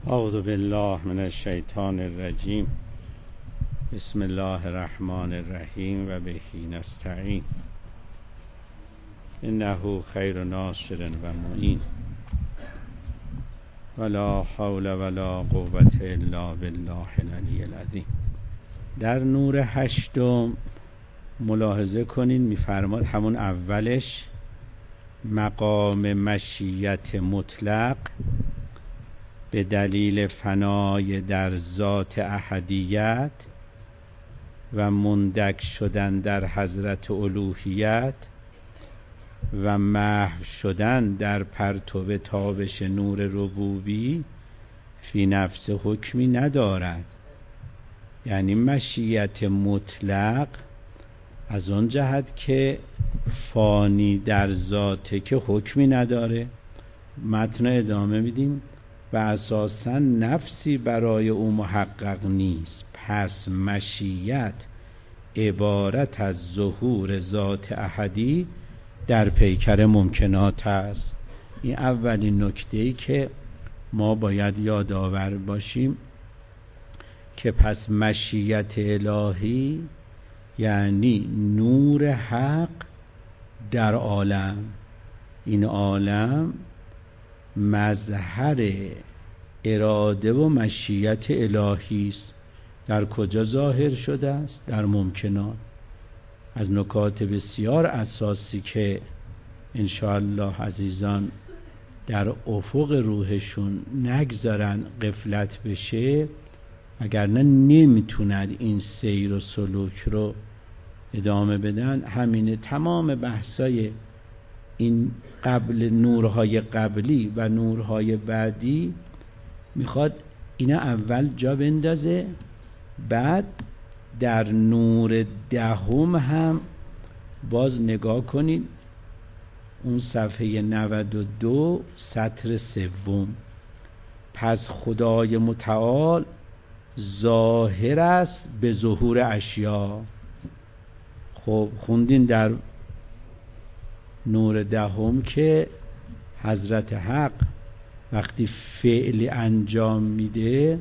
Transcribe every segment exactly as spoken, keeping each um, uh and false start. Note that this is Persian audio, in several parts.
اعوذ بالله من الشیطان الرجیم. بسم الله الرحمن الرحیم و بهی نستعین. انه خیر ناصر و معین. ولا حول ولا قوة الا بالله العلی العظیم. در نور هشتم ملاحظه کنین میفرماد همون اولش مقام مشیت مطلق به دلیل فنای در ذات احدیت و مندک شدن در حضرت الوهیت و محو شدن در پرتو تابش نور ربوبی فی نفس حکمی ندارد. یعنی مشیت مطلق از اون جهت که فانی در ذاته که حکمی نداره. متن ادامه میدیم و اساساً نفسی برای او محقق نیست. پس مشیت عبارت از ظهور ذات احدی در پیکر ممکنات است. این اولین نکته‌ای که ما باید یادآور باشیم که پس مشیت الهی یعنی نور حق در عالم. این عالم مظهر اراده و مشیت الهی است. در کجا ظاهر شده است؟ در ممکنات. از نکات بسیار اساسی که انشاءالله عزیزان در افق روحشون نگذارن غفلت بشه، وگرنه نمیتوند این سیر و سلوک رو ادامه بدن. همینه تمام بحثای این قبل نورهای قبلی و نورهای بعدی میخواد اینا اول جا بندازه، بعد در نور دهم هم باز نگاه کنید اون صفحه نود و دو سطر سوم. پس خدای متعال ظاهر است به ظهور اشیا. خب خوندین در نور دهم که حضرت حق وقتی فعلی انجام میده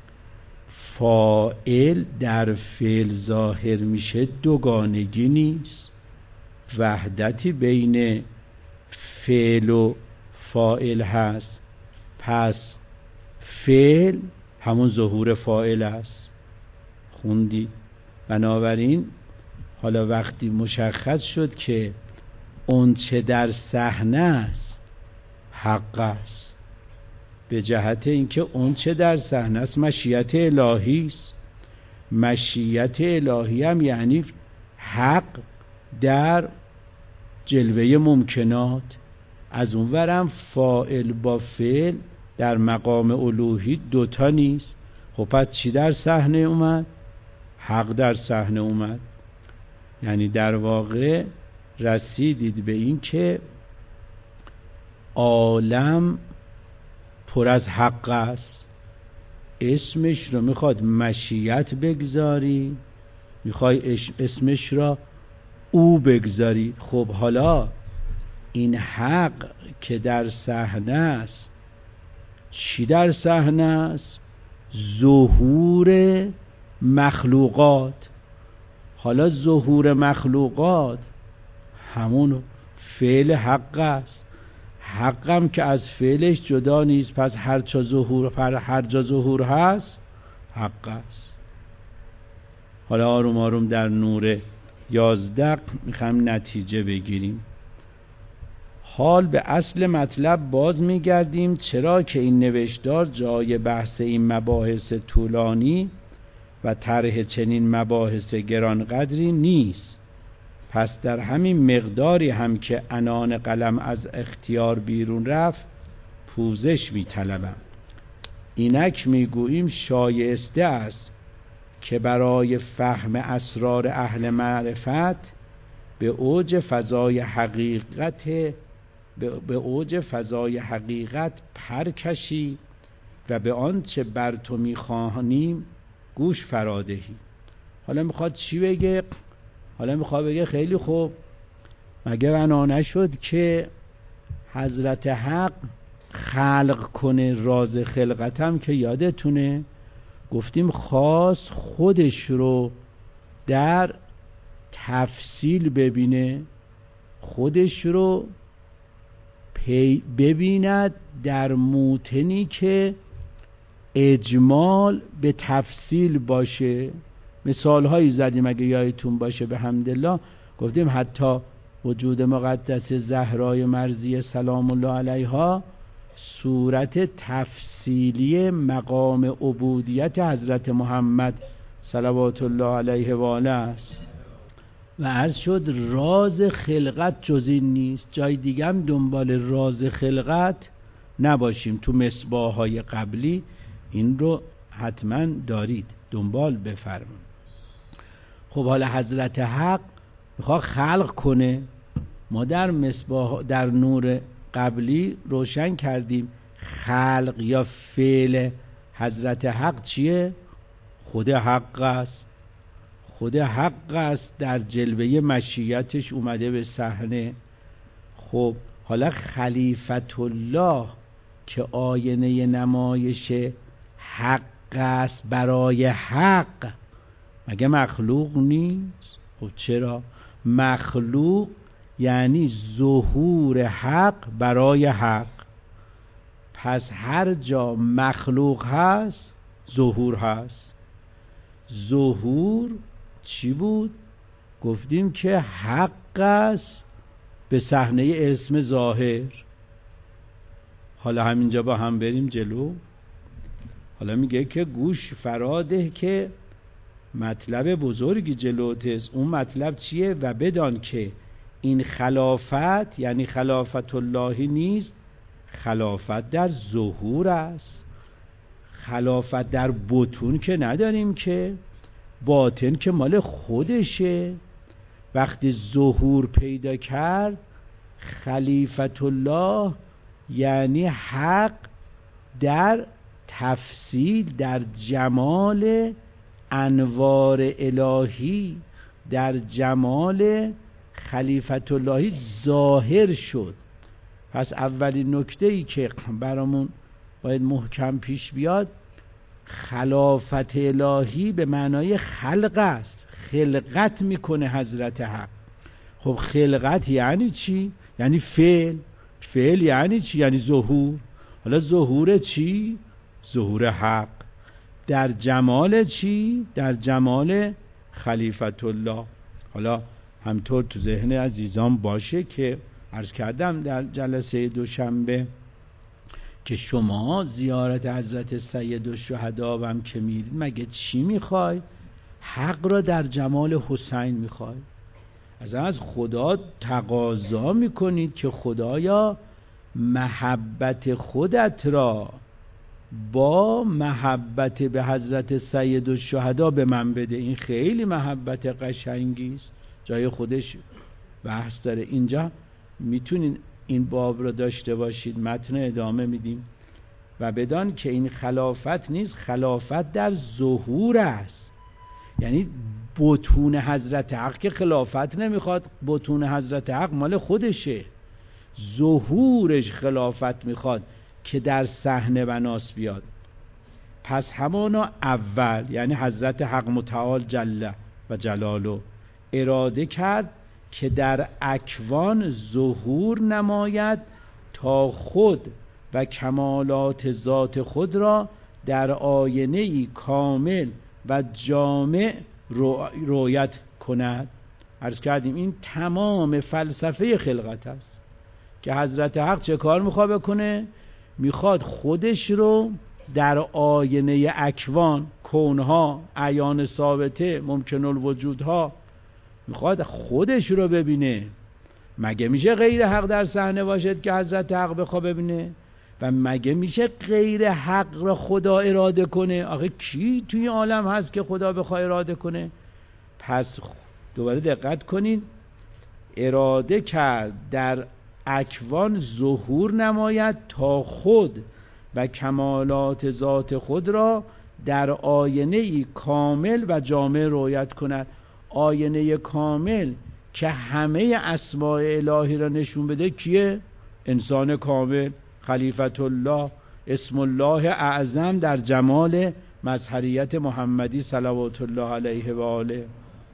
فاعل در فعل ظاهر میشه، دوگانگی نیست، وحدتی بین فعل و فاعل هست. پس فعل همون ظهور فاعل است. خوندی؟ بنابراین حالا وقتی مشخص شد که اون چه در صحنه است حق است، به جهت اینکه اون چه در صحنه است مشیت الهی است. مشیت الهی هم یعنی حق در جلوه ممکنات. از اون ورم فاعل با فعل در مقام الوهی دوتا نیست. خب پس چی در صحنه اومد؟ حق در صحنه اومد. یعنی در واقع رسیدید به این که عالم پر از حق است. اسمش رو میخواد مشیت بگذاری، میخوای اسمش را او بگذاری. خب حالا این حق که در صحنه است چی در صحنه است؟ ظهور مخلوقات. حالا ظهور مخلوقات همون فعل حق است. حقم که از فعلش جدا نیست، پس هر جا ظهور هر جا ظهور هست حق است. حالا آروم آروم در نور یازده میخوایم نتیجه بگیریم. حال به اصل مطلب باز میگردیم، چرا که این نوشتار جای بحث این مباحث طولانی و طرح چنین مباحث گرانقدری نیست. پس در همین مقداری هم که عنان قلم از اختیار بیرون رفت پوزش می‌طلبم. اینک میگوییم شایسته است که برای فهم اسرار اهل معرفت به اوج فضای حقیقت به اوج فضای حقیقت پر کشی و به آنچه بر تو می‌خوانیم گوش فرادهی. حالا میخواد چی بگه؟ حالا میخواد بگه خیلی خوب، مگه بنا نشد که حضرت حق خلق کنه. راز خلقتم که یادتونه گفتیم خاص خودش رو در تفصیل ببینه، خودش رو ببیند در موطنی که اجمال به تفصیل باشه. مثال هایی زدیم اگه یادتون باشه به حمدالله، گفتیم حتی وجود مقدس زهرای مرضیه سلام الله علیها صورت تفصیلی مقام عبودیت حضرت محمد صلوات الله علیه و آله است. و عرض شد راز خلقت جز این نیست. جای دیگه هم دنبال راز خلقت نباشیم. تو مصباح های قبلی این رو حتما دارید، دنبال بفرمایید. خب حالا حضرت حق میخواد خلق کنه. ما در مصباح در نور قبلی روشن کردیم خلق یا فعل حضرت حق چیه؟ خود حق است. خود حق است در جلوه مشیتش اومده به صحنه. خب حالا خلیفت الله که آینه نمایش حق است برای حق، مگه مخلوق نیست؟ خب چرا؟ مخلوق یعنی ظهور حق برای حق. پس هر جا مخلوق هست ظهور هست. ظهور چی بود؟ گفتیم که حق است به صحنه اسم ظاهر. حالا همینجا با هم بریم جلو. حالا میگه که گوش فراده که مطلب بزرگی جلوت است. اون مطلب چیه؟ و بدان که این خلافت یعنی خلافت اللهی نیست، خلافت در ظهور است. خلافت در بطون که نداریم، که باطن که مال خودشه. وقتی ظهور پیدا کرد خلیفت الله یعنی حق در تفصیل، در جمال انوار الهی، در جمال خلیفت اللهی ظاهر شد. پس اولین نکته ای که برامون باید محکم پیش بیاد، خلافت الهی به معنای خلق است. خلقت میکنه حضرت حق. خب خلقت یعنی چی؟ یعنی فعل. فعل یعنی چی؟ یعنی ظهور. حالا ظهور چی؟ ظهور حق در جمال چی؟ در جمال خلیفت الله. حالا همطور تو ذهن عزیزان باشه که عرض کردم در جلسه دوشنبه که شما زیارت حضرت سید الشهدا هم که میرید مگه چی میخوای؟ حق را در جمال حسین میخوای. از از خدا تقاضا میکنید که خدایا محبت خودت را با محبت به حضرت سید الشهدا به من بده. این خیلی محبت قشنگی است، جای خودش بحث داره. اینجا میتونین این باب رو داشته باشید، متن ادامه میدیم. و بدان که این خلافت نیست، خلافت در ظهور است. یعنی بطون حضرت حق که خلافت نمیخواد، بطون حضرت حق مال خودشه. ظهورش خلافت میخواد که در صحنه بناس بیاد. پس همانا اول یعنی حضرت حق متعال جل و جلاله اراده کرد که در اکوان ظهور نماید تا خود و کمالات ذات خود را در آینه‌ای کامل و جامع رؤیت کند. عرض کردیم این تمام فلسفه خلقت است که حضرت حق چه کار میخواد بکنه؟ میخواد خودش رو در آینه اکوان، کونها، اعیان ثابته، ممکن الوجودها، میخواد خودش رو ببینه. مگه میشه غیر حق در صحنه باشد که حضرت حق بخواد ببینه؟ و مگه میشه غیر حق را خدا اراده کنه؟ آخه کی توی عالم هست که خدا بخواد اراده کنه؟ پس دوباره دقت کنین، اراده کرد در اکوان ظهور نماید تا خود و کمالات ذات خود را در آینه ای کامل و جامع رؤیت کند. آینه کامل که همه اسماء الهی را نشون بده کیه؟ انسان کامل، خلیفت الله اسم الله اعظم در جمال مظهریت محمدی صلوات الله علیه و آله.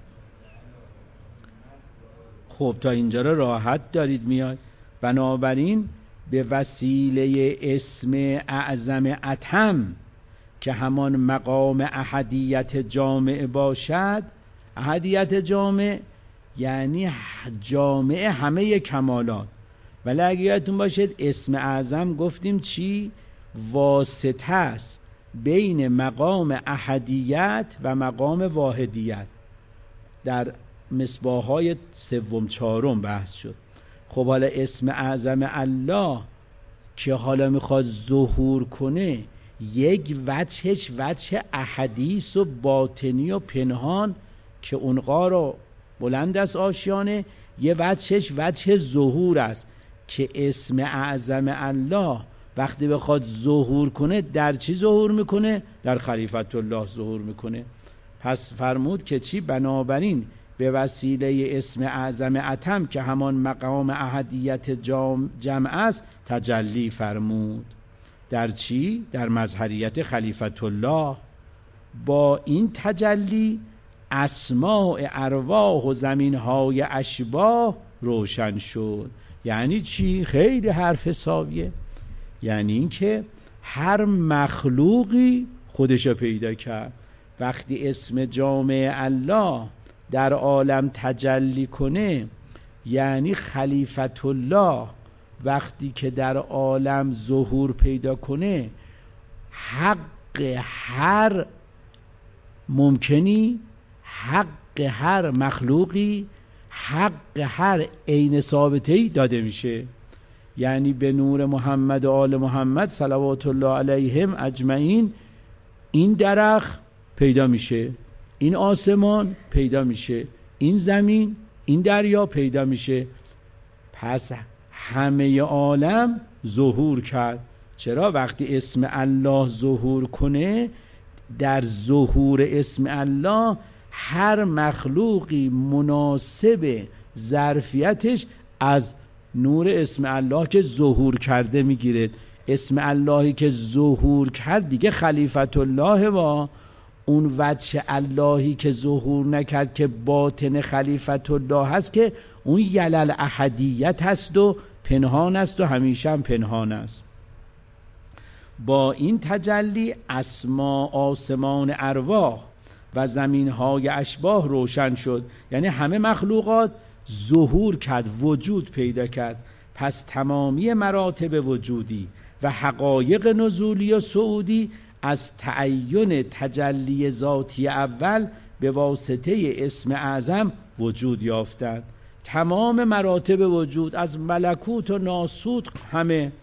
خب تا اینجا را راحت دارید میاد. بنابراین به وسیله اسم اعظم اتم که همان مقام احدیت جامع باشد، احدیت جامع یعنی جامع همه کمالات. ولی اگه یادتون باشد اسم اعظم گفتیم چی؟ واسطه است بین مقام احدیت و مقام واحدیت. در مصباح‌های سوم چهارم بحث شد. خب حالا اسم اعظم الله که حالا میخواد ظهور کنه، یک وجهش وجه احادیث و باطنی و پنهان که اونقا رو بلند است آشیانه، یه وجهش وجه ظهور است که اسم اعظم الله وقتی بخواد ظهور کنه در چی ظهور میکنه؟ در خلیفت الله ظهور میکنه. پس فرمود که چی؟ بنابراین به وسیله اسم اعظم اتم که همان مقام احدیت جمع است تجلی فرمود. در چی؟ در مظهریت خلیفت الله. با این تجلی اسماء ارواح و زمینهای اشباح روشن شد. یعنی چی؟ خیلی حرف حسابیه. یعنی این که هر مخلوقی خودشو پیدا کرد. وقتی اسم جامع الله در عالم تجلی کنه، یعنی خلیفت الله وقتی که در عالم ظهور پیدا کنه، حق هر ممکنی، حق هر مخلوقی، حق هر عین ثابته‌ای داده میشه. یعنی به نور محمد و آل محمد صلوات الله علیهم اجمعین این درخت پیدا میشه، این آسمان پیدا میشه، این زمین، این دریا پیدا میشه. پس همه عالم ظهور کرد. چرا؟ وقتی اسم الله ظهور کنه، در ظهور اسم الله هر مخلوقی مناسب ظرفیتش از نور اسم الله که ظهور کرده میگیره. اسم اللهی که ظهور کرد دیگه خلیفت الله، و اون وجه اللهی که ظهور نکرد که باطن خلیفت الله هست که اون یلل احدیت هست و پنهان است و همیشه هم پنهان است. با این تجلی اسما آسمان ارواح و زمینهای اشباح روشن شد. یعنی همه مخلوقات ظهور کرد، وجود پیدا کرد. پس تمامی مراتب وجودی و حقایق نزولی و صعودی از تعین تجلی ذاتی اول به واسطه اسم اعظم وجود یافتند. تمام مراتب وجود از ملکوت و ناسوت همه.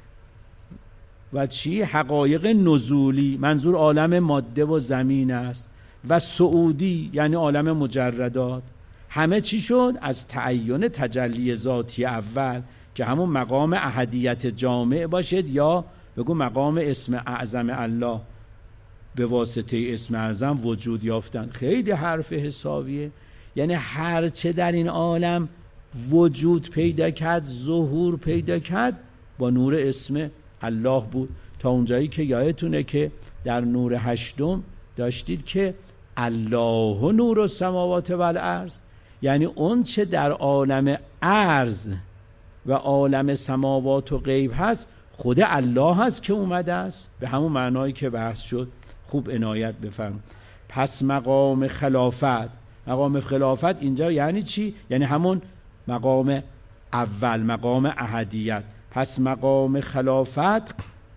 و چی؟ حقایق نزولی، منظور عالم ماده و زمین است، و صعودی یعنی عالم مجردات. همه چی شد از تعین تجلی ذاتی اول که همون مقام احدیت جامع باشد، یا بگو مقام اسم اعظم الله. به واسطه اسم اعظم وجود یافتن. خیلی حرف حسابیه. یعنی هرچه در این عالم وجود پیدا کرد، ظهور پیدا کرد، با نور اسم الله بود. تا اونجایی که یادتونه که در نور هشتم داشتید که الله نور السماوات و الارض، یعنی اون چه در عالم ارض و عالم سماوات و غیب هست خود الله هست که اومده است. به همون معنایی که بحث شد خوب عنایت بفرم. پس مقام خلافت، مقام خلافت اینجا یعنی چی؟ یعنی همون مقام اول، مقام احدیت. پس مقام خلافت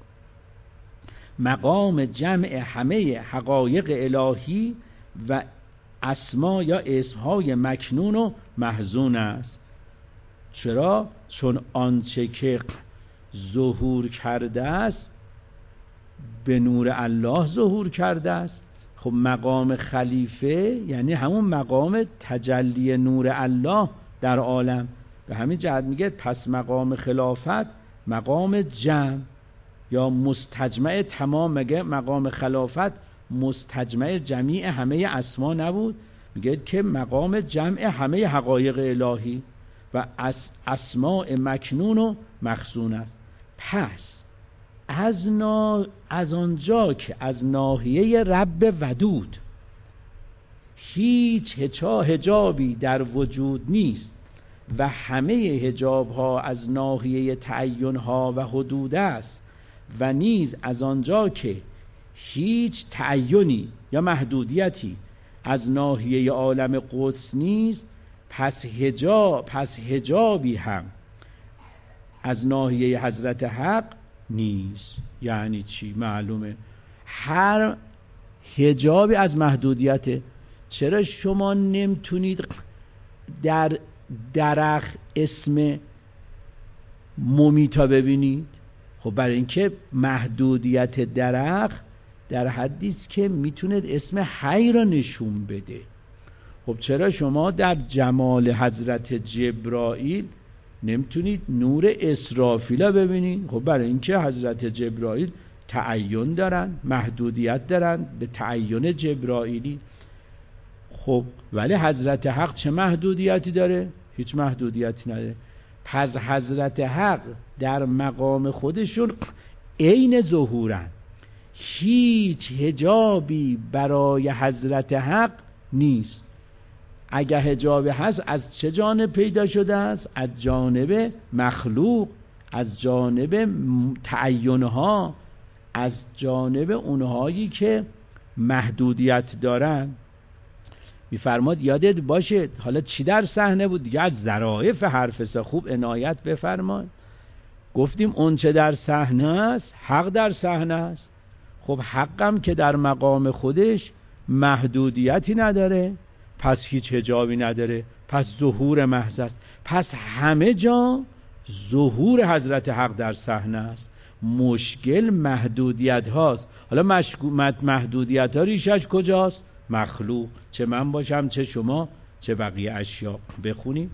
مقام جمع همه حقایق الهی و اسما یا اسمهای مکنون و محزون است. چرا؟ چون آنچه که ظهور کرده است به نور الله ظهور کرده است. خب مقام خلیفه یعنی همون مقام تجلی نور الله در عالم. به همین جهت میگه پس مقام خلافت مقام جمع یا مستجمع تمام. مگه مقام خلافت مستجمع جمیع همه اسما نبود؟ میگه که مقام جمع همه حقایق الهی و اس اسماء مکنون و مخزون است. پس از, نا... از آنجا که از ناحیه رب ودود هیچ حجابی در وجود نیست و همه حجاب ها از ناحیه تعین ها و حدود است و نیز از آنجا که هیچ تعینی یا محدودیتی از ناحیه عالم قدس نیست، پس حجاب پس حجابی هم از ناحیه حضرت حق نیست. یعنی چی؟ معلومه هر حجابی از محدودیته. چرا شما نمیتونید در درخت اسم ممیتا ببینید؟ خب برای اینکه محدودیت درخت در حدی است که میتونه اسم حی را نشون بده. خب چرا شما در جمال حضرت جبرائیل نمیتونید نور اسرافیل را ببینید؟ خب برای اینکه حضرت جبرائیل تعین دارن، محدودیت دارن به تعین جبرائیلی. خب ولی حضرت حق چه محدودیتی داره؟ هیچ محدودیتی نداره. پس حضرت حق در مقام خودشون عین ظهورن، هیچ حجابی برای حضرت حق نیست. اگه حجابی هست از چه جانب پیدا شده است؟ از جانب مخلوق، از جانب تعینها، از جانب اونهایی که محدودیت دارن. میفرماد یادت باشه حالا چی در صحنه بود دیگه؟ از ظرافت حرف خوب عنایت بفرمایید. گفتیم اون چه در صحنه است حق در صحنه است. خب حقم که در مقام خودش محدودیتی نداره، پس هیچ حجابی نداره، پس ظهور محض است. پس همه جا ظهور حضرت حق در صحنه است. مشکل محدودیت هاست. حالا محدودیت ها ریشش کجاست؟ مخلوق، چه من باشم چه شما چه بقیه اشیا. بخونیم.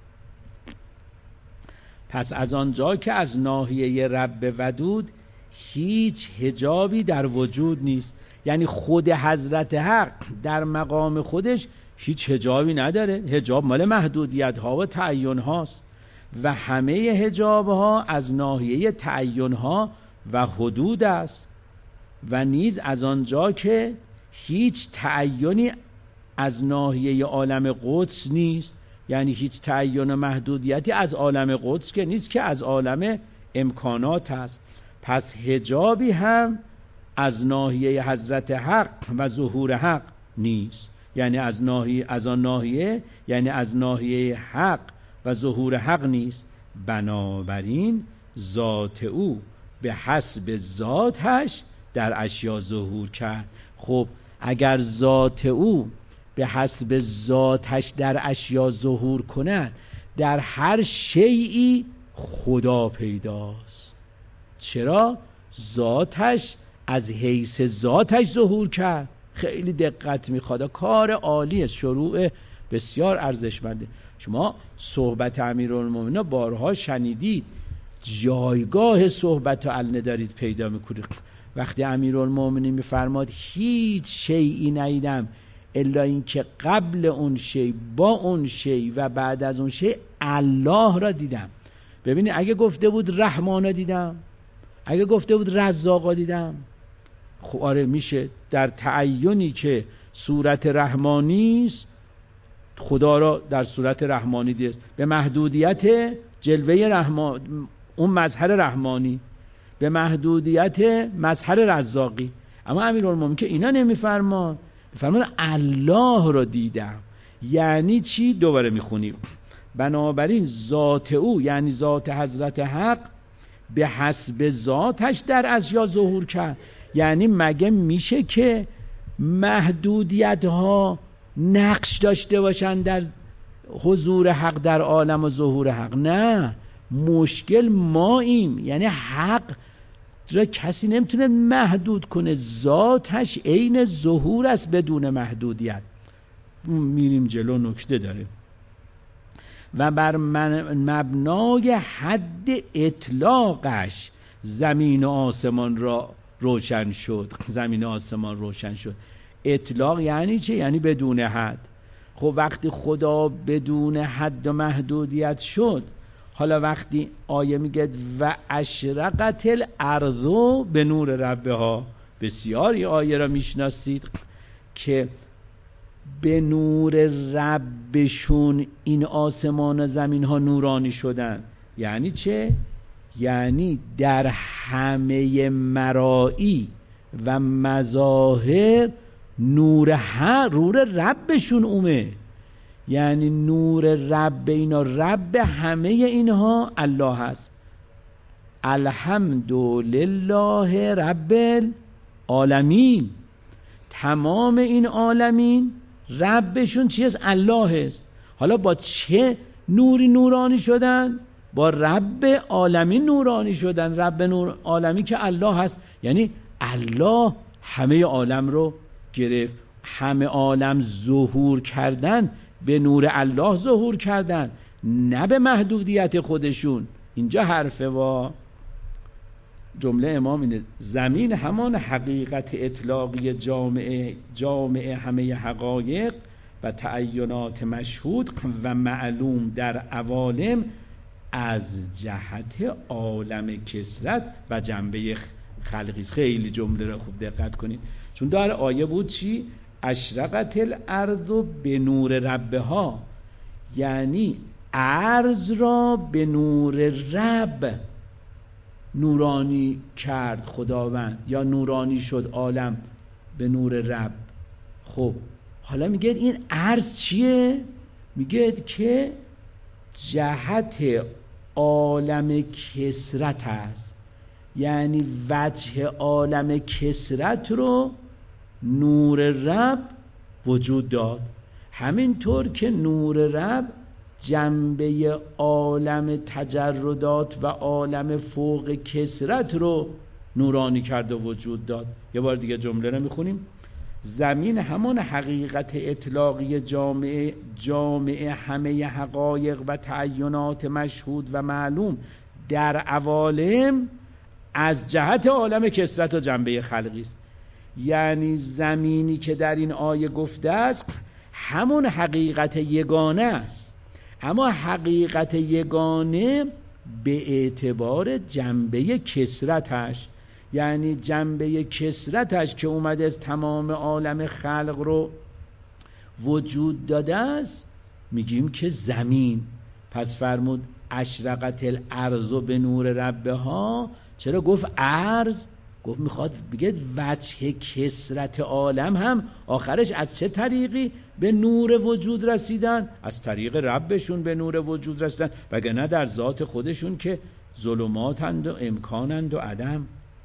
پس از آنجا که از ناحیه رب ودود هیچ حجابی در وجود نیست، یعنی خود حضرت حق در مقام خودش هیچ حجابی نداره. حجاب مال محدودیت ها و تعین هاست و همه حجاب ها از ناحیه تعین ها و حدود است و نیز از آنجا که هیچ تعینی از ناحیه عالم قدس نیست، یعنی هیچ تعین و محدودیتی از عالم قدس که نیست، که از عالم امکانات است. پس حجابی هم از ناحیه حضرت حق و ظهور حق نیست، یعنی از ناحیه از آن ناحیه یعنی از ناحیه حق و ظهور حق نیست. بنابراین ذات او به حسب ذاتش در اشیا ظهور کرد. خب اگر ذات او به حسب ذاتش در اشیا ظهور کند، در هر شیئی خدا پیداست. چرا؟ ذاتش از حیث ذاتش ظهور کرد. خیلی دقت میخواد، کار عالی است، شروع بسیار ارزشمنده. شما صحبت امیرالمومنین بارها شنیدید، جایگاه صحبت علنه دارید پیدا میکنید. وقتی امیرالمومنین میفرماد هیچ شیئی ندیدم الا این که قبل اون شی، با اون شی و بعد از اون شی الله را دیدم. ببینید اگه گفته بود رحمان را دیدم، اگه گفته بود رزاق را دیدم، خب آره میشه در تعینی که صورت رحمانی است خدا را در صورت رحمانی دید، به محدودیت جلوه رحمان اون مظهر رحمانی، به محدودیت مظهر رزاقی. اما امیرالمومنین که اینا نمیفرمان، میفرمان الله را دیدم. یعنی چی؟ دوباره میخونیم. بنابراین ذات او یعنی ذات حضرت حق به حسب ذاتش در اشیا ظهور کرد. یعنی مگه میشه که محدودیت ها نقش داشته باشن در حضور حق در عالم و ظهور حق؟ نه، مشکل ماییم. یعنی حق را کسی نمیتونه محدود کنه، ذاتش عین ظهور است بدون محدودیت. میریم جلو، نکته داره. و بر مبنای حد اطلاقش زمین و آسمان را روشن شد. زمین و آسمان روشن شد. اطلاق یعنی چه؟ یعنی بدون حد. خب وقتی خدا بدون حد و محدودیت شد، حالا وقتی آیه میگه و اشرقت الارض به نور ربها، بسیار این آیه را میشناسید که به نور ربشون این آسمان و زمین ها نورانی شدن. یعنی چه؟ یعنی در همه مرائی و مظاهر نور ها نور ربشون اومه. یعنی نور رب اینا، رب همه اینها الله هست. الحمدلله رب العالمین، تمام این عالمین ربشون چی است؟ الله است. حالا با چه نوری نورانی شدن؟ با رب عالمین نورانی شدن. رب نور عالمی که الله هست، یعنی الله همه عالم رو گرفت. همه عالم ظهور کردن به نور الله ظهور کردن، نه به محدودیت خودشون. اینجا حرفه وا جمله امام اینه: زمین همان حقیقت اطلاقی جامعه جامعه همه حقایق و تعینات مشهود و معلوم در عوالم از جهت عالم کثرت و جنبه خلقی. خیلی جمله را خوب دقت کنید، چون در آیه بود چی؟ اشرقت الارض به نور ربها، یعنی ارض را به نور رب نورانی کرد خداوند، یا نورانی شد عالم به نور رب. خب حالا میگه این ارض چیه؟ میگه که جهت عالم کثرت است، یعنی وجه عالم کثرت رو نور رب وجود داد. همینطور که نور رب جنبه عالم تجردات و عالم فوق کثرت رو نورانی کرد و وجود داد. یه بار دیگه جمله رو میخونیم: زمین همان حقیقت اطلاقی جامعه جامعه همه حقایق و تعینات مشهود و معلوم در عوالم از جهت عالم کثرت و جنبه خلقی است. یعنی زمینی که در این آیه گفته است همون حقیقت یگانه است، اما حقیقت یگانه به اعتبار جنبه کثرتش، یعنی جنبه کثرتش که اومده از تمام عالم خلق رو وجود داده است، میگیم که زمین. پس فرمود اشرقت الارض به نور ربها. چرا گفت ارض؟ گفت میخواد بگه وجه کثرت عالم هم آخرش از چه طریقی به نور وجود رسیدن؟ از طریق ربشون به نور وجود رسیدن، وگرنه در ذات خودشون که ظلماتند و امکانند و عدم.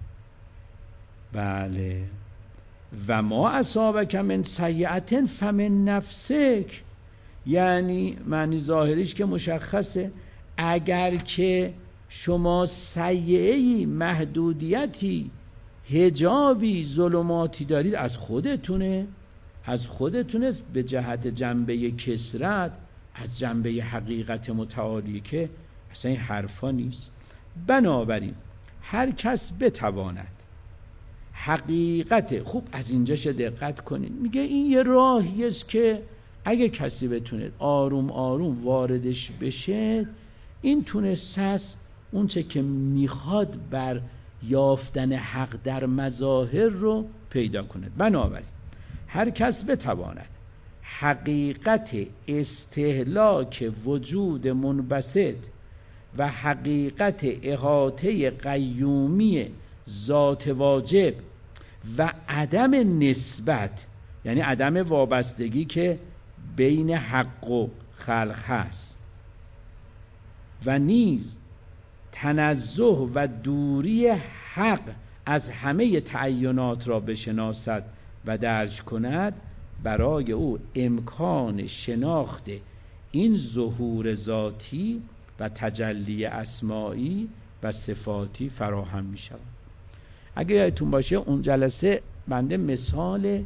بله. و ما اصابک من سیئة فمن نفسک، یعنی معنی ظاهریش که مشخصه، اگر که شما سیئه‌ای، محدودیتی، حجابی، ظلماتی دارید، از خودتونه، از خودتونه به جهت جنبه کثرت، از جنبه حقیقت متعالی که اصلا این حرفا نیست. بنابراین هر کس بتواند حقیقت، خوب از اینجاش دقت کنید، میگه این یه راهی است که اگه کسی بتونه آروم آروم واردش بشه، این تونست هست اون چه که میخواد بر یافتن حق در مظاهر رو پیدا کنه. بنابراین هر کس بتواند حقیقت استهلاک وجود منبسط و حقیقت احاطه قیومی ذات واجب و عدم نسبت، یعنی عدم وابستگی که بین حق و خلق هست، و نیز تنزه و دوری حق از همه تعینات را بشناسد و درک کند، برای او امکان شناخت این ظهور ذاتی و تجلی اسماعی و صفاتی فراهم می شود. اگه یادتون باشه اون جلسه بنده مثال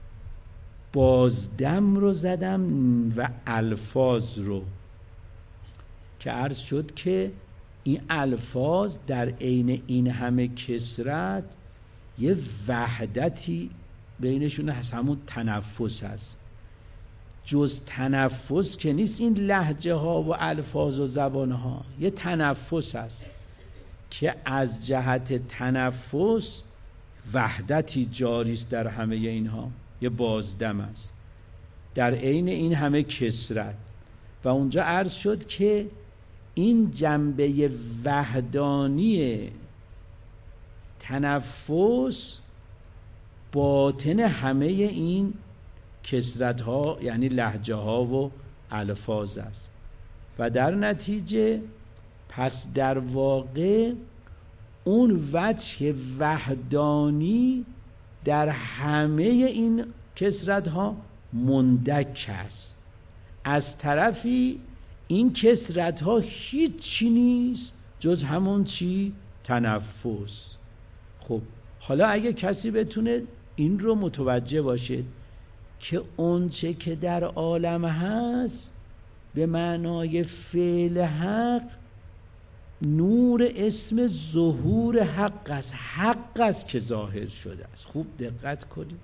بازدم رو زدم و الفاظ رو، که عرض شد که این الفاظ در عین این همه کثرت یه وحدتی بینشون هست، همون تنفس هست. جز تنفس که نیست این لهجه ها و الفاظ و زبان ها، یه تنفس هست که از جهت تنفس وحدتی جاری است در همه اینها، یه بازدم است در عین این همه کثرت. و اونجا عرض شد که این جنبه وحدانی تنفس باطن همه این کثرت ها یعنی لهجه ها و الفاظ است. و در نتیجه پس در واقع اون وجه وحدانی در همه این کثرت ها مندک است. از طرفی این کثرت ها هیچی نیست جز همون چی؟ تنفس. خب حالا اگه کسی بتونه این رو متوجه باشه که اون چه که در عالم هست به معنای فعل حق نور اسم ظهور حق است، حق است که ظاهر شده است. خوب دقت کنید،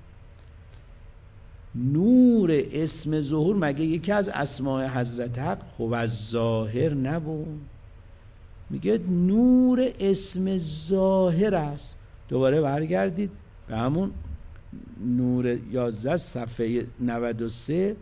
نور اسم ظهور مگه یکی از اسماء حضرت حق هو الظاهر نبود؟ میگه نور اسم ظاهر است. دوباره برگردید به همون نور یازده صفحه نود و سه،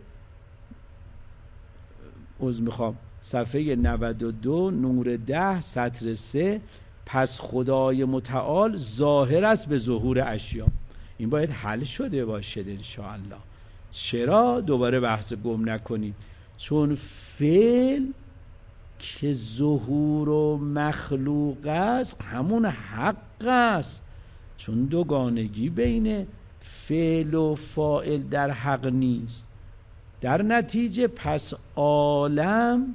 عذر میخوام صفحه نود و دو نور ده سطر سه، پس خدای متعال ظاهر است به ظهور اشیا. این باید حل شده باشه انشاءالله. چرا؟ دوباره بحث گم نکنید، چون فعل که ظهور و مخلوق است همون حق است، چون دوگانگی بین فعل و فاعل در حق نیست. در نتیجه پس عالم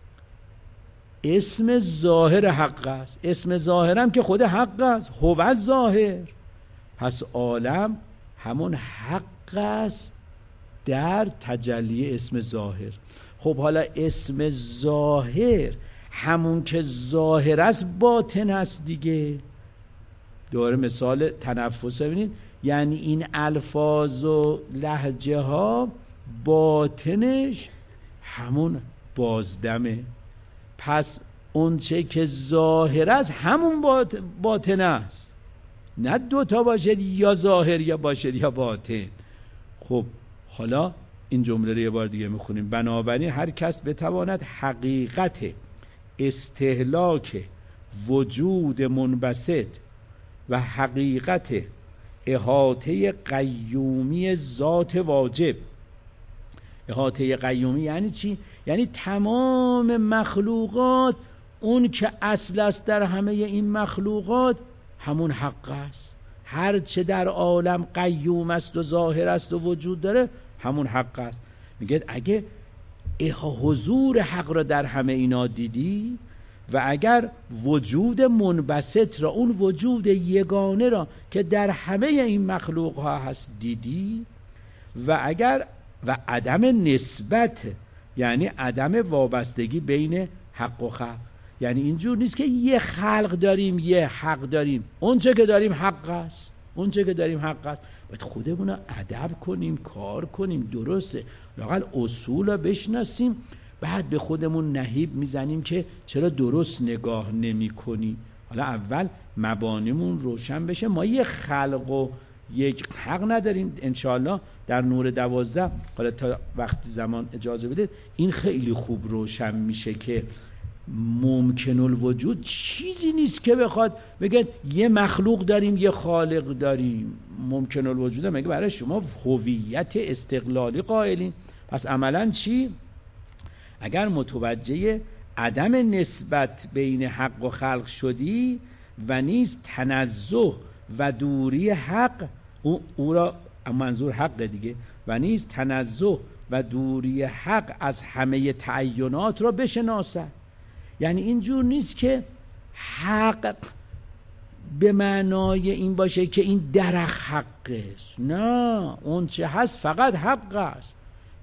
اسم ظاهر حق است، اسم ظاهرم که خود حق است، هو الظاهر. پس عالم همون حق است در تجلی اسم ظاهر. خب حالا اسم ظاهر همون که ظاهر است باطن است دیگه. دوباره مثال تنفس ببینید، یعنی این الفاظ و لهجه ها باطنش همون بازدمه. پس اون چه که ظاهر است همون باطن است، نه دوتا باشد یا ظاهر یا باشد یا باطن. خب حالا این جمله رو یه بار دیگه میخونیم. بنابراین هر کس بتواند حقیقت استهلاک وجود منبسط و حقیقت احاطه قیومی ذات واجب. احاطه قیومی یعنی چی؟ یعنی تمام مخلوقات، اون که اصل است در همه این مخلوقات همون حق است. هر چه در عالم قیوم است و ظاهر است و وجود داره همون حق است. میگه اگه حضور حق را در همه اینا دیدی و اگر وجود منبسط را، اون وجود یگانه را که در همه این مخلوق ها هست دیدی، و اگر و عدم نسبت یعنی عدم وابستگی بین حق و خلق، یعنی اینجور نیست که یه خلق داریم یه حق داریم، اون چه که داریم حق است، اون چه که داریم حق است. باید خودمون رو ادب کنیم، کار کنیم، درسته، لااقل اصول رو بشناسیم. بعد به خودمون نهیب میزنیم که چرا درست نگاه نمی کنی. حالا اول مبانیمون روشن بشه. ما یه خلق و یک حق نداریم. انشاءالله در نور دوازده، حالا تا وقتی زمان اجازه بده، این خیلی خوب روشن میشه که ممکن الوجود چیزی نیست که بخواد بگه یه مخلوق داریم یه خالق داریم. ممکن الوجود مگه برای شما هویت استقلالی قائلین؟ پس عملا چی؟ اگر متوجه عدم نسبت بین حق و خلق شدی و نیز تنزه و دوری حق، او, او را منظور حق دیگه، و نیز تنزه و دوری حق از همه تعینات را بشناسد. یعنی اینجور نیست که حق به معنای این باشه که این درخت حقه، نه، اون چه هست فقط حق است.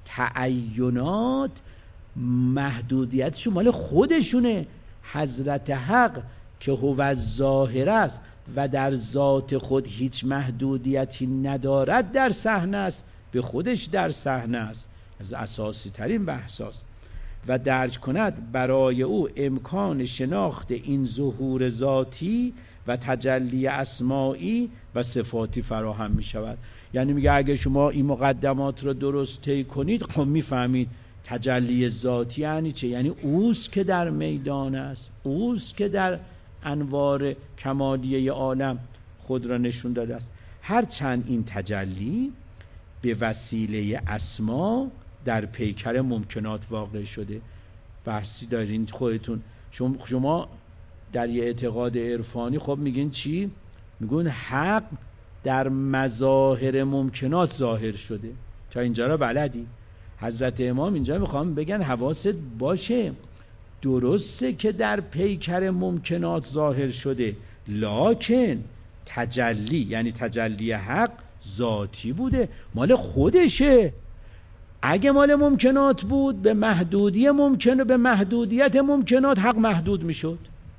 تعینات محدودیتشون مال خودشونه. حضرت حق که هو الظاهر است و در ذات خود هیچ محدودیتی ندارد در صحنه است، به خودش در صحنه است از اساسی ترین بحثاست. و درک کند برای او امکان شناخت این ظهور ذاتی و تجلی اسماعی و صفاتی فراهم می شود. یعنی میگه اگه شما این مقدمات رو درست طی کنید، خب میفهمید تجلی ذاتی یعنی چه؟ یعنی اوست که در میدان است، اوست که در انوار کمالیه عالم خود را نشون داده است. هرچند این تجلی به وسیله اسما در پیکر ممکنات واقع شده. بحثی دارین خودتون. شما در یه اعتقاد عرفانی خب میگین چی؟ میگون حق در مظاهر ممکنات ظاهر شده. تا اینجا را بلدی؟ حضرت امام اینجا میخوام بگن حواست باشه، درسته که در پیکر ممکنات ظاهر شده، لکن تجلی یعنی تجلی حق ذاتی بوده، مال خودشه. اگه مال ممکنات بود به محدودی ممکنه، به محدودیت ممکنات حق محدود میشد.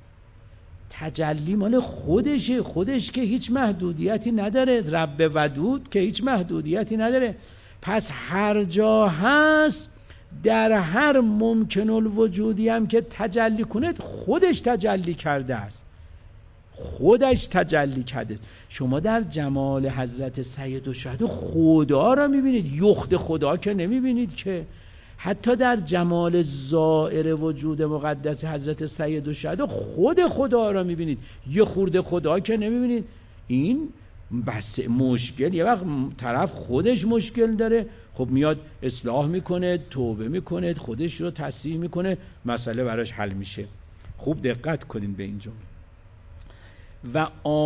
تجلی مال خودشه، خودش که هیچ محدودیتی نداره، رب ودود که هیچ محدودیتی نداره. پس هر جا هست، در هر ممکن الوجودی هم که تجلی کنه خودش تجلی کرده است، خودش تجلی کرده است. شما در جمال حضرت سید الشهدا خدا را میبینید، یخت خدا که نمیبینید که. حتی در جمال زائر وجود مقدس حضرت سید الشهدا خود خدا را میبینید، یه خورده خدا که نمیبینید. این بس مشکل، یه وقت طرف خودش مشکل داره، خب میاد اصلاح میکنه، توبه میکنه، خودش رو تصحیح میکنه، مسئله براش حل میشه. خوب دقت کنین به این جمله. و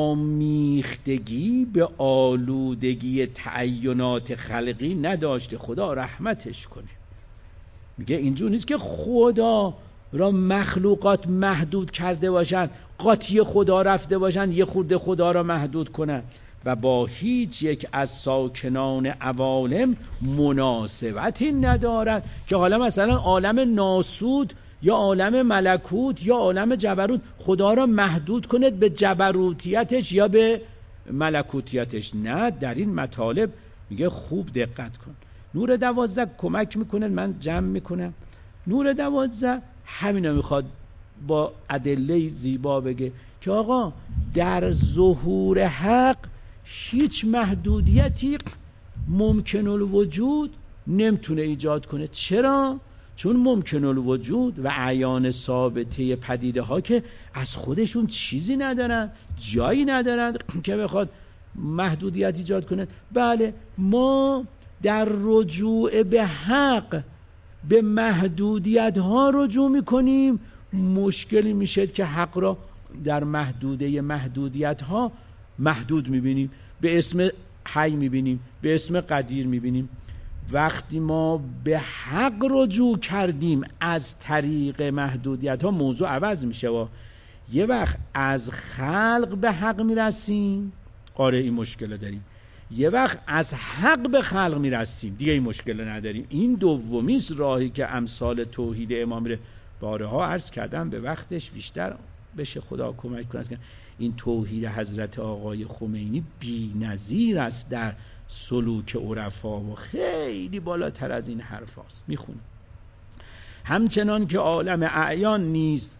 آمیختگی به آلودگی تعینات خلقی نداشته، خدا رحمتش کنه. میگه اینجور نیست که خدا را مخلوقات محدود کرده باشن، قاطی خدا رفته باشن یه خورده خدا را محدود کنن و با هیچ یک از ساکنان عوالم مناسبتی ندارد که حالا مثلا عالم ناسود یا عالم ملکوت یا عالم جبروت خدا را محدود کند به جبروتیتش یا به ملکوتیتش. نه، در این مطالب میگه خوب دقت کن. نور دوازده کمک میکنه، من جمع میکنم. نور دوازده همینو میخواد با ادله زیبا بگه که آقا در ظهور حق هیچ محدودیتی ممکن الوجود نمیتونه ایجاد کنه. چرا؟ چون ممکن الوجود و اعیان ثابته پدیده ها که از خودشون چیزی ندارن، جایی ندارن که بخواد محدودیت ایجاد کنه. بله، ما در رجوع به حق به محدودیت ها رجوع میکنیم، مشکلی میشه که حق را در محدوده محدودیت ها محدود میبینیم، به اسم حی میبینیم، به اسم قدیر میبینیم. وقتی ما به حق رجوع کردیم از طریق محدودیت ها موضوع عوض میشه و یه وقت از خلق به حق میرسیم، آره این مشکل داریم. یه وقت از حق به خلق میرسیم، دیگه این مشکل نداریم. این دومیست راهی که امثال توحید امام میره. بارها عرض کردم به وقتش بیشتر بشه، خدا کمک کنه. این توحید حضرت آقای خمینی بی‌نظیر است در سلوک عرفا و خیلی بالاتر از این حرف هست. میخونم: همچنان که عالم اعیان نیز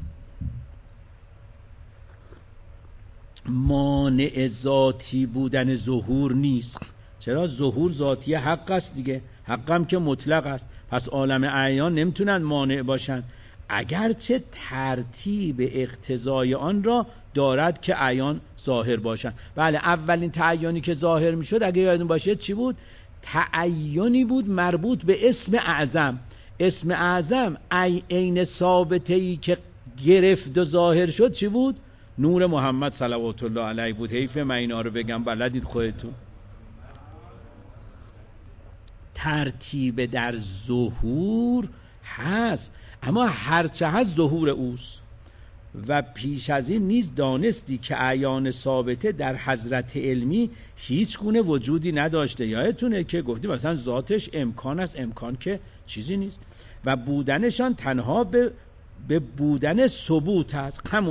مانع ذاتی بودن ظهور نیست. چرا؟ ظهور ذاتی حق است دیگه، حق هم که مطلق است، پس عالم اعیان نمیتونن مانع باشن، اگرچه ترتیب اقتضای آن را دارد که اعیان ظاهر باشن. بله، اولین تعیینی که ظاهر میشد اگه یادتون باشه چی بود؟ تعیینی بود مربوط به اسم اعظم. اسم اعظم عین ثابته‌ای که گرفت و ظاهر شد چی بود؟ نور محمد صلوات الله علیه بود. حیف من اینا رو بگم، بلدید خودتون. ترتیب در ظهور هست، اما هرچه هست ظهور اوست. و پیش از این نیز دانستی که اعیان ثابته در حضرت علمی هیچ گونه وجودی نداشته. یادتونه که گفتیم مثلا ذاتش امکان است، امکان که چیزی نیست و بودنشان تنها به به بودن ثبوت است. همون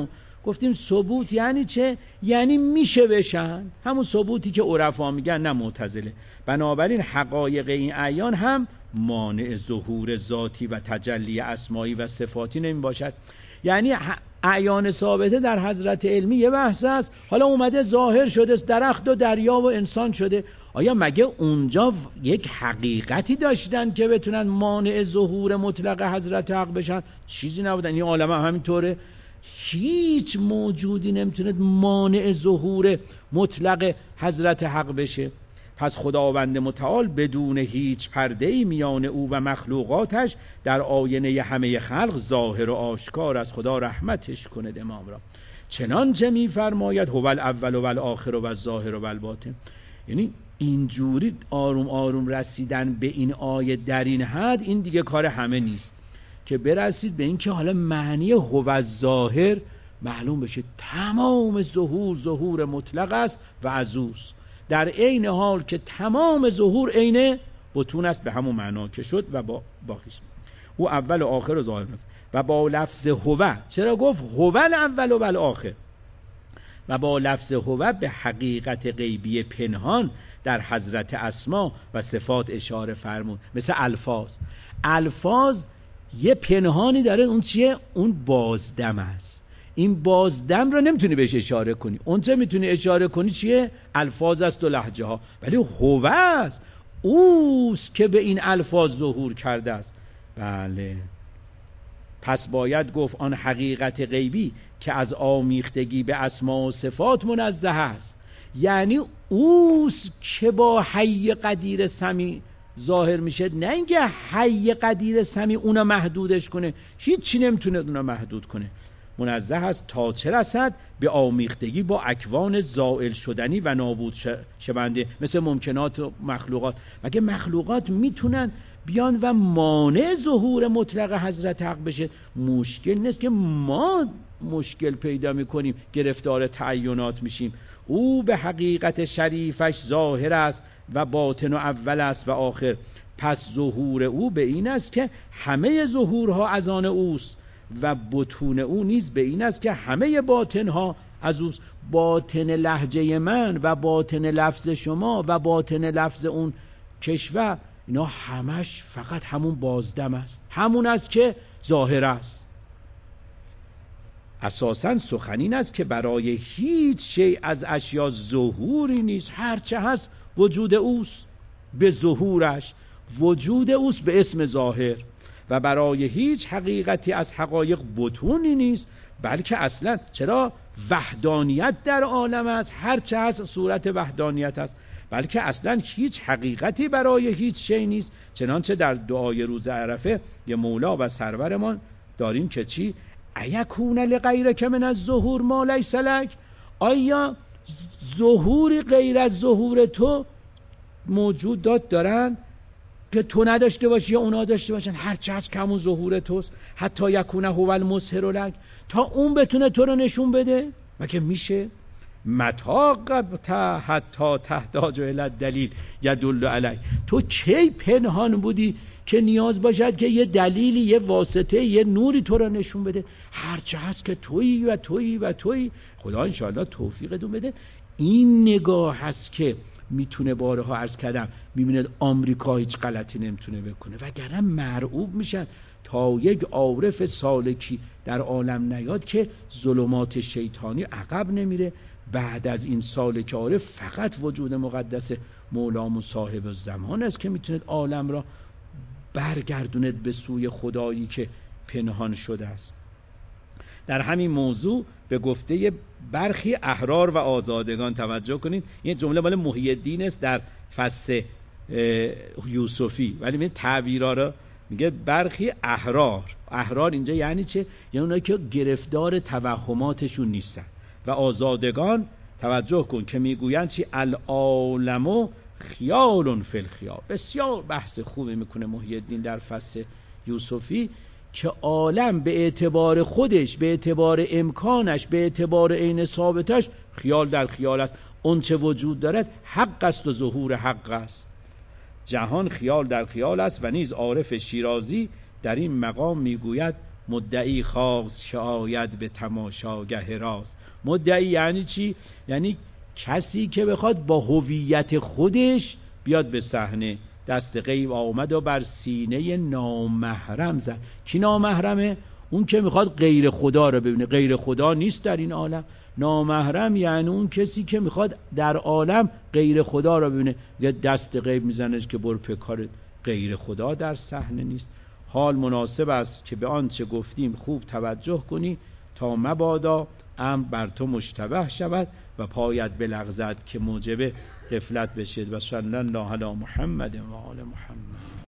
گفتیم ثبوت یعنی چه؟ یعنی میشه بشن، همون ثبوتی که عرفا میگن، نه معتزله. بنابراین حقایق این اعیان هم مانع ظهور ذاتی و تجلی اسمایی و صفاتی نمی باشد. یعنی اعیان ثابته در حضرت علمی یه بحث است، حالا اومده ظاهر شده، درخت و دریا و انسان شده. آیا مگه اونجا یک حقیقتی داشتن که بتونن مانع ظهور مطلق حضرت حق بشن؟ چیزی نبودن. این عالم هم همینطوره، هیچ موجودی نمیتونه مانع ظهور مطلق حضرت حق بشه. پس خداوند متعال بدون هیچ پرده‌ای میان او و مخلوقاتش در آینه همه خلق ظاهر و آشکار از. خدا رحمتش کنه امام را. چنانچه میفرماید هو الاول و الاخر و الظاهر و الباطن. یعنی اینجوری آروم آروم رسیدن به این آیه در این حد، این دیگه کار همه نیست که برسید به این که حالا معنی هو الظاهر معلوم بشه. تمام ظهور ظهور مطلق است و عزوز، در عین حال که تمام ظهور عین بطون است، به همون معنا که شد و با باقیش. او اول و آخر و ظاهر است. و با لفظ هو، چرا گفت هو الاول و الاخر؟ و با لفظ هو به حقیقت غیبی پنهان در حضرت اسما و صفات اشاره فرمود. مثل الفاظ، الفاظ یه پنهانی داره، اون چیه؟ اون بازدم است. این بازدم رو نمیتونی بهش اشاره کنی. اون چه میتونی اشاره کنی چیه؟ الفاظ است و لهجه ها. ولی هو است، اوست که به این الفاظ ظهور کرده است. بله، پس باید گفت آن حقیقت غیبی که از آمیختگی به اسما و صفات منزه است، یعنی اوست که با حی قدیر سمی ظاهر میشه، نه اینکه حی قدیر سمی اونا محدودش کنه. هیچی نمیتونه اونا محدود کنه. منزه است تا چه رسد به آمیختگی با اکوان زائل شدنی و نابود شونده، مثل ممکنات و مخلوقات. مگه مخلوقات میتونن بیان و مانع ظهور مطلق حضرت حق بشه؟ مشکل نیست که ما مشکل پیدا میکنیم، گرفتار تعینات میشیم. او به حقیقت شریفش ظاهر است و باطن و اول است و آخر. پس ظهور او به این است که همه ظهورها از آن اوست و بطون او نیز به این است که همه باطنها از اوست. باطن لهجه من و باطن لفظ شما و باطن لفظ اون کشور، اینا همش فقط همون بازدم است، همون است که ظاهر است. اساساً سخن این است که برای هیچ شیء از اشیا ظهوری نیست، هرچه هست وجود اوست به ظهورش، وجود اوست به اسم ظاهر. و برای هیچ حقیقتی از حقایق بطونی نیست، بلکه اصلا چرا وحدانیت در عالم است، هرچه هست صورت وحدانیت است، بلکه اصلا هیچ حقیقتی برای هیچ شی نیست. چنانچه در دعای روز عرفه یه مولا و سرورمان داریم که چی؟ ایکون لغیرک من الظهور ما لیس لک. آیا ظهوری غیر از ظهور تو موجودات دارن که تو نداشته باشی یا اونا داشته باشن؟ هرچه هست که همون ظهور توست. حتی یکونه هو المظهر لک، تا اون بتونه تو رو نشون بده. مگه میشه؟ متا قبت حتی تحتاج الی الدلیل یدل علیک. تو کی پنهان بودی که نیاز باشد که یه دلیلی، یه واسطه، یه نوری تو رو نشون بده؟ هرچه هست که تویی و تویی و تویی. خدا انشاءالله توفیقتون بده. این نگاه هست که میتونه بارها عرض کردم میبینه آمریکا هیچ غلطی نمیتونه بکنه، وگرنه مرعوب میشن تا یک عارف سالکی در عالم نیاد که ظلمات شیطانی عقب نمیره. بعد از این سالک عارف فقط وجود مقدس مولامون صاحب الزمان است که میتونه عالم را برگردوند به سوی خدایی که پنهان شده است. در همین موضوع به گفته برخی احرار و آزادگان توجه کنید. این جمله مال محی الدین است در فصل یوسفی، ولی می تعبیرها را میگه برخی احرار. احرار اینجا یعنی چه؟ یعنی اونایی که گرفتار توهماتشون نیستن. و آزادگان توجه کن که میگویند چی؟ العالم خیال فی الخیال. بسیار بحث خوبی میکنه محی الدین در فصل یوسفی که عالم به اعتبار خودش، به اعتبار امکانش، به اعتبار عین ثابتش خیال در خیال است. اون چه وجود دارد حق است و ظهور حق است. جهان خیال در خیال است. و نیز عارف شیرازی در این مقام میگوید مدعی خواست که آید به تماشاگه راست. مدعی یعنی چی؟ یعنی کسی که بخواد با هویت خودش بیاد به صحنه. دست غیب آمد و بر سینه نامحرم زد. کی نامحرمه؟ اون که میخواد غیر خدا رو ببینه. غیر خدا نیست در این عالم. نامحرم یعنی اون کسی که میخواد در عالم غیر خدا رو ببینه. یه دست غیب میزنه که برو پکارت، غیر خدا در صحنه نیست. حال مناسب است که به آنچه گفتیم خوب توجه کنی تا مبادا امر بر تو مشتبه شود و پایت بلغزد که موجب غفلت بشید. و صلی الله علی محمد و آل محمد.